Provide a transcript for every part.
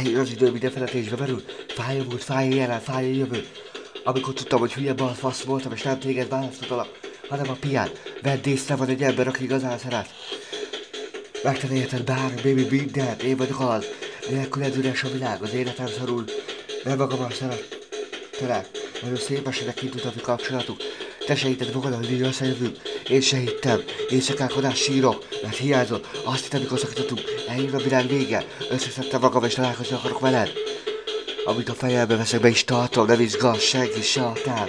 Eljön az idő, minden feletésbe merül. Fáj a múlt, fáj a jelen, fáj a jövő. Amikor tudtam, hogy hülye balfasz voltam, és nem téged választottalak, hanem a piát. Vedd észre, van egy ember, aki igazán szeret. Megtenni érted bármi, baby, mindent, én vagyok az. Nélküled üres a világ, az életem szorul. Nem magammal szerettelek. Nagyon szép esetek kint a kapcsolatuk. Te se hitted magad, hogy így összejövünk. Én se hittem. Éjszakákodás sírok, mert hiányzol. Azt hittem, mikor szakítottunk. Eljön a világ vége. Összeszedtem magam, és találkozni akarok veled. Amit a fejembe veszek, be is tartom, nem izgass senki, satán.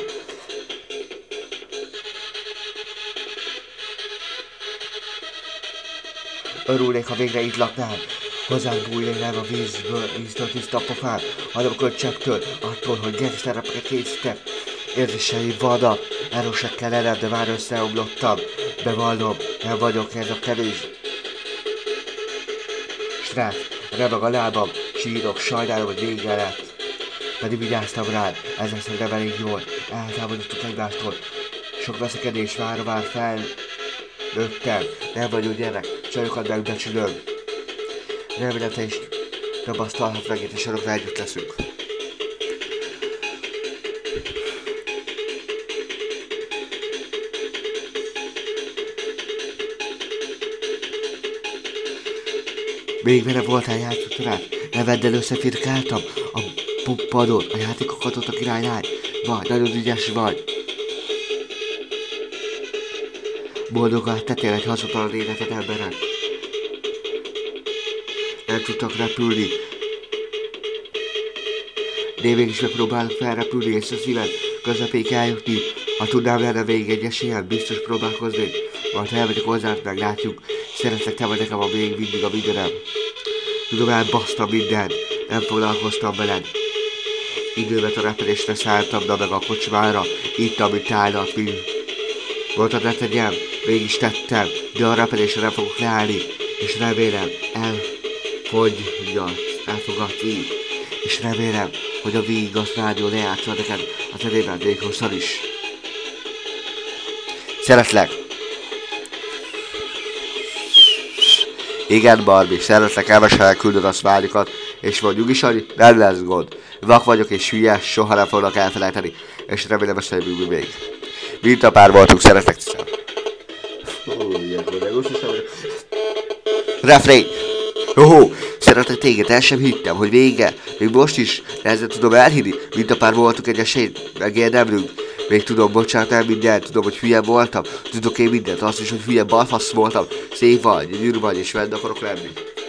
Örülnék, ha végre itt laknál. Hozzánk bújnék nem a víztől tiszta pofán, hanem a könycsektől, attól, hogy gangsterrepeket készítek. Érzéseim vannak, erősekkel ered, de már összeomlottam. Bevallom, nem vagyok ez a kevés. Stressz, remeg a lábam, sírok, sajnálom, hogy vége lett. Pedig vigyáztam rád, ezerszer nem elég jól, eltávolítottuk egymástól. Sok veszekedés már fel. Nőttem, nem vagyok gyerek, csajokat megbecsülöm. Remélem te is tapasztalhat megint, és örökre együtt leszünk. Még vele voltál játszottál? Neveddel összefirkáltam a pumpadot, a játékokat ott a királylány. Vagy, nagyon ügyes vagy. Boldogan tettél egy hazudtalan életet emberek. Nem tudtak repülni. De én mégis megpróbálok felrepülni, és a szíved közepéig eljutni. Ha tudnám lenne végig egy esélyem, biztos próbálkoznék. Majd ha elmegyek hozzád, meglátjuk. Szeretlek, te vagy nekem a még mindig a mindenem. Tudom, elbasztam mindent, nem foglalkoztam veled. Időmet a repedésre szálltam, de meg a kocsmára, ittam, mint állat, mint. Mondtad, ne tegyem, mégis tettem, de a repedésre nem fogok leállni, és remélem, elfogadsz így, és remélem, hogy a Vígasz rádió lejátsza neked a zenében még hosszan is. Szeretlek! Igen, Barbie, szeretlek, elmesel küldöd a szmálikat, és mondjuk is, hogy nem lesz gond. Vak vagyok és hülye, soha nem fognak elfelejteni, és remélem összejövünk még. Mint a pár voltunk, szeretlek, tisztán. Refrén! Hoho, szeretlek téged, el sem hittem, hogy vége. Még most is nehezen tudom elhinni, mint a pár voltunk egy esélyt, megérdemlünk. Még tudom, bocsánat el mindent, tudom, hogy hülye voltam. Tudok én mindent, azt is, hogy hülye balfasz voltam. Szép vagy, gyűrű vagy, és vedd akarok lenni.